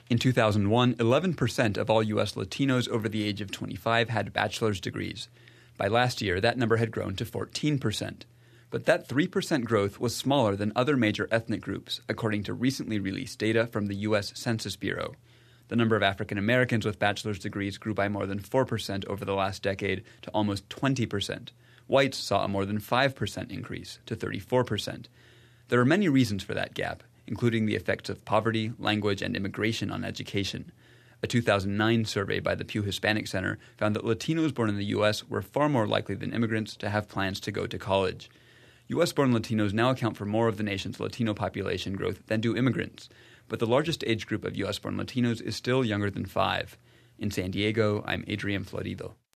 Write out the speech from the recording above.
In 2001, 11% of all U.S. Latinos over the age of 25 had bachelor's degrees. By last year, that number had grown to 14%. But that 3% growth was smaller than other major ethnic groups, according to recently released data from the U.S. Census Bureau. The number of African Americans with bachelor's degrees grew by more than 4% over the last decade to almost 20%. Whites saw a more than 5% increase to 34%. There are many reasons for that gap, including the effects of poverty, language, and immigration on education. A 2009 survey by the Pew Hispanic Center found that Latinos born in the U.S. were far more likely than immigrants to have plans to go to college. U.S.-born Latinos now account for more of the nation's Latino population growth than do immigrants, but the largest age group of U.S.-born Latinos is still younger than 5. In San Diego, I'm Adrian Florido.